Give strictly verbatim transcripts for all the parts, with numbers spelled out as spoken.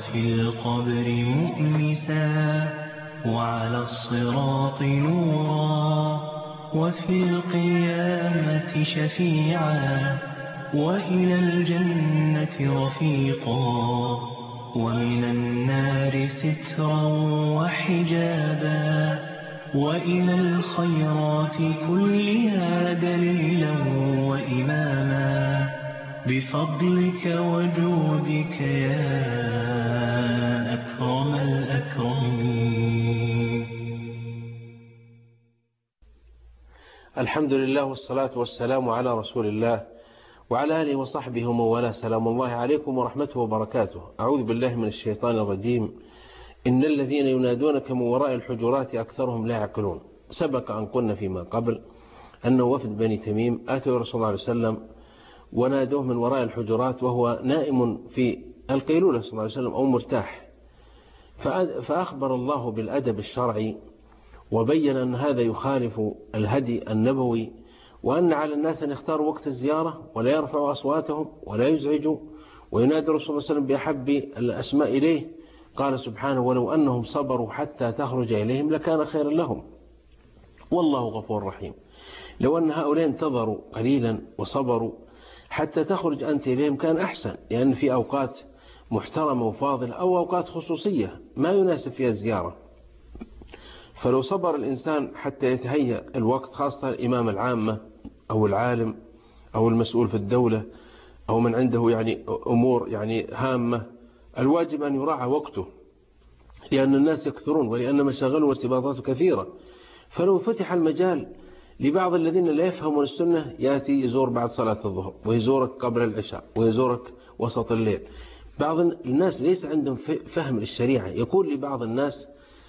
وفي القبر مؤنسا وعلى الصراط نورا وفي القيامة شفيعا وإلى الجنة رفيقا ومن النار سترا وحجابا وإلى الخيرات كلها دليلا وإماما بفضلك وجودك يا أكرم الأكرمين. الحمد لله والصلاة والسلام على رسول الله وعلى آله وصحبه ومن والاه. سلام الله عليكم ورحمته وبركاته. أعوذ بالله من الشيطان الرجيم. إن الذين ينادونك من وراء الحجرات أكثرهم لا يعقلون. سبق أن قلنا فيما قبل أنه وفد بني تميم آتوا رسول الله عليه وسلم ونادوه من وراء الحجرات وهو نائم في القيلولة صلى الله عليه وسلم أو مرتاح، فأخبر الله بالأدب الشرعي وبين أن هذا يخالف الهدي النبوي، وأن على الناس أن يختاروا وقت الزيارة ولا يرفعوا أصواتهم ولا يزعجوا، وينادي رسول الله صلى الله عليه وسلم بأحب الأسماء إليه. قال سبحانه: ولو أنهم صبروا حتى تخرج إليهم لكان خيرا لهم والله غفور رحيم. لو أن هؤلاء انتظروا قليلا وصبروا حتى تخرج أنت إليهم كان أحسن، لأن في أوقات محترمة وفاضلة أو أوقات خصوصية ما يناسب فيها الزيارة، فلو صبر الإنسان حتى يتهيأ الوقت، خاصة الإمام العامة أو العالم أو المسؤول في الدولة أو من عنده يعني أمور يعني هامة، الواجب أن يراعى وقته، لأن الناس يكثرون ولأن مشاغل وارتباطات كثيرة. فلو فتح المجال لبعض الذين لا يفهمون السنة يأتي يزور بعد صلاة الظهر، ويزورك قبل العشاء، ويزورك وسط الليل. بعض الناس ليس عندهم فهم للشريعة، يقول لبعض الناس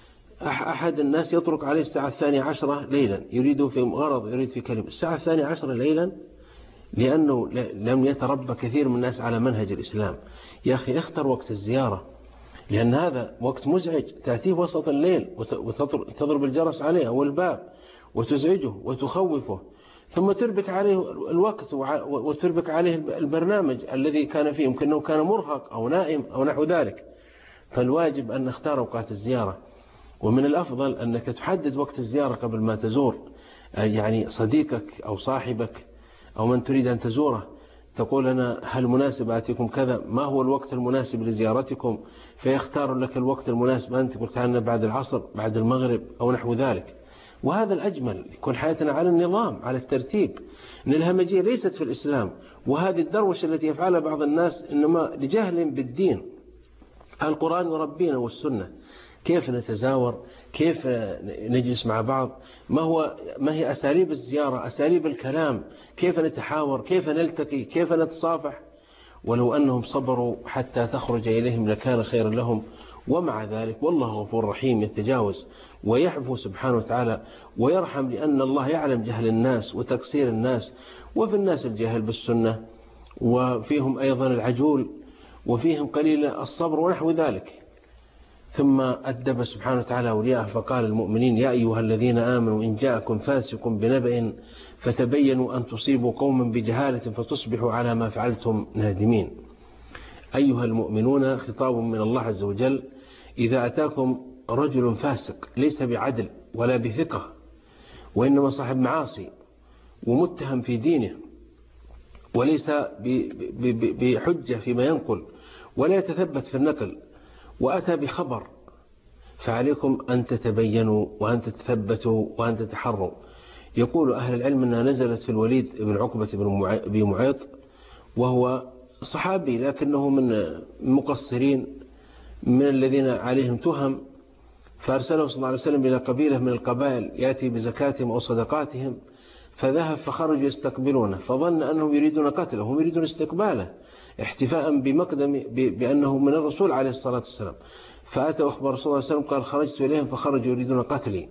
أحد الناس يطرق عليه الساعة الثانية عشرة ليلا، يريد في غرض، يريد في كلمة الساعة الثانية عشرة ليلا، لأنه لم يتربى كثير من الناس على منهج الإسلام. يا أخي اختر وقت الزيارة، لأن هذا وقت مزعج، تأتيه وسط الليل وتضرب الجرس عليه أو الباب وتزعجه وتخوفه، ثم تربك عليه الوقت وتربك عليه البرنامج الذي كان فيه، يمكن أنه كان مرهق أو نائم أو نحو ذلك. فالواجب أن نختار أوقات الزيارة، ومن الأفضل أنك تحدد وقت الزيارة قبل ما تزور يعني صديقك أو صاحبك أو من تريد أن تزوره، تقول: أنا هل مناسب آتيكم كذا، ما هو الوقت المناسب لزيارتكم، فيختار لك الوقت المناسب. أنت قلت عنه بعد العصر، بعد المغرب أو نحو ذلك. وهذا الأجمل، يكون حياتنا على النظام، على الترتيب. إن الهمجية ليست في الإسلام، وهذه الدروشة التي يفعلها بعض الناس إنما لجهل بالدين. القرآن يربينا والسنة، كيف نتزاور، كيف نجلس مع بعض، ما هو ما هي أساليب الزيارة، أساليب الكلام، كيف نتحاور، كيف نلتقي، كيف نتصافح. ولو أنهم صبروا حتى تخرج إليهم لكان خيرا لهم. ومع ذلك والله غفور رحيم، يتجاوز ويعفو سبحانه وتعالى ويرحم، لأن الله يعلم جهل الناس وتقصير الناس، وفي الناس الجاهل بالسنة، وفيهم أيضا العجول، وفيهم قليل الصبر ونحو ذلك. ثم أدب سبحانه وتعالى أولياءه فقال: المؤمنين يا أيها الذين آمنوا إن جاءكم فاسق بنبأ فتبينوا أن تصيبوا قوما بجهالة فتصبحوا على ما فعلتم نادمين. أيها المؤمنون، خطاب من الله عز وجل: إذا أتاكم رجل فاسق ليس بعدل ولا بثقة، وإنما صاحب معاصي ومتهم في دينه وليس بحجة فيما ينقل ولا يتثبت في النقل، وأتى بخبر، فعليكم أن تتبينوا وأن تتثبتوا وأن تتحروا. يقول أهل العلم أنها نزلت في الوليد بن عقبة بن معيط، وهو صحابي لكنه من مقصرين من الذين عليهم تهم، فأرسله صلى الله عليه وسلم إلى قبيلة من القبائل يأتي بزكاتهم أو صدقاتهم، فذهب فخرجوا يستقبلونه، فظن أنهم يريدون قتله، هم يريدون استقباله احتفاء بمقدم بأنه من الرسول عليه الصلاة والسلام. فأتى أخبر رسول الله صلى الله عليه وسلم قال: خرجت إليهم فخرجوا يريدون قتلي،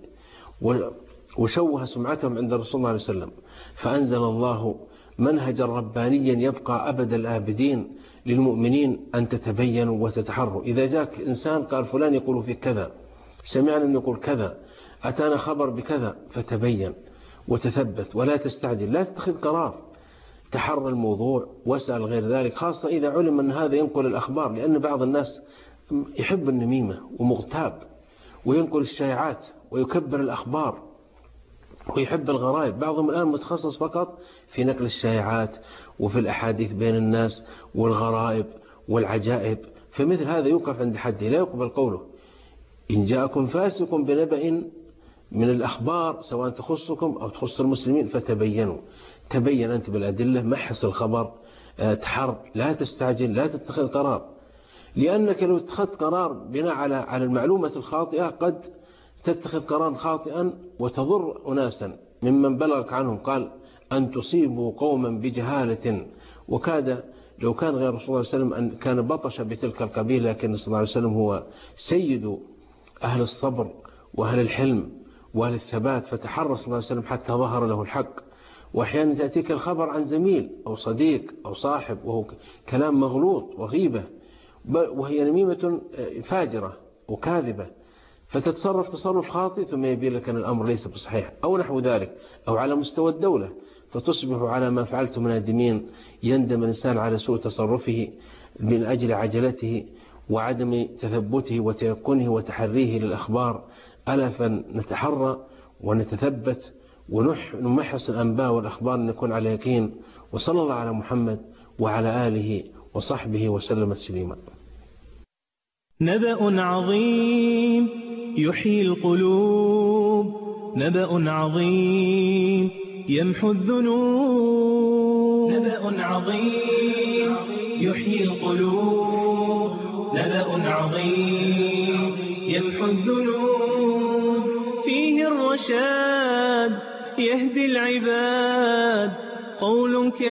وشوه سمعتهم عند رسول الله عليه وسلم. فأنزل الله منهجا ربانيا يبقى أبد الآبدين للمؤمنين أن تتبينوا وتتحروا. إذا جاك إنسان قال فلان يقول في كذا، سمعنا أن يقول كذا، أتانا خبر بكذا، فتبين وتثبت ولا تستعجل، لا تتخذ قرار، تحرى الموضوع واسأل غير ذلك، خاصة إذا علم أن هذا ينقل الأخبار، لأن بعض الناس يحب النميمة ومغتاب وينقل الشائعات ويكبر الأخبار ويحب الغرائب. بعضهم الآن متخصص فقط في نقل الشائعات وفي الأحاديث بين الناس والغرائب والعجائب، فمثل هذا يوقف عند حده، لا يقبل قوله. إن جاءكم فاسق بنبأ من الأخبار سواء تخصكم أو تخص المسلمين فتبينوا. تبين أنت بالأدلة، محص الخبر، تحر، لا تستعجل، لا تتخذ قرار، لأنك لو اتخذت قرار بناء على على المعلومة الخاطئة قد تتخذ قرارا خاطئا وتضر أناسا ممن بلغك عنهم. قال أن تصيبوا قوما بجهالة، وكاد لو كان غير رسول الله صلى الله عليه وسلم أن كان بطش بتلك القبيلة، لكن صلى الله عليه وسلم هو سيد أهل الصبر وأهل الحلم وأهل الثبات، فتحرى صلى الله عليه وسلم حتى ظهر له الحق. وأحيانا تأتيك الخبر عن زميل أو صديق أو صاحب وهو كلام مغلوط وغيبة، وهي نميمة فاجرة وكاذبة، فتتصرف تصرف خاطئ ثم يبين لك أن الأمر ليس بصحيح أو نحو ذلك. أو على مستوى الدولة فتصبح على ما فعلتم نادمين، يندم الإنسان على سوء تصرفه من أجل عجلته وعدم تثبته وتيقنه وتحريه للأخبار. ألا فنتحرى ونتثبت ونمحص الأنباء والأخبار نكون على يقين. وصلى الله على محمد وعلى آله وصحبه وسلم تسليما. نبأ عظيم يحيي القلوب، نبأ عظيم يمحو الذنوب، نبأ عظيم يحيي القلوب، نبأ عظيم يمحو الذنوب. فيه الرشاد يهدي العباد، قول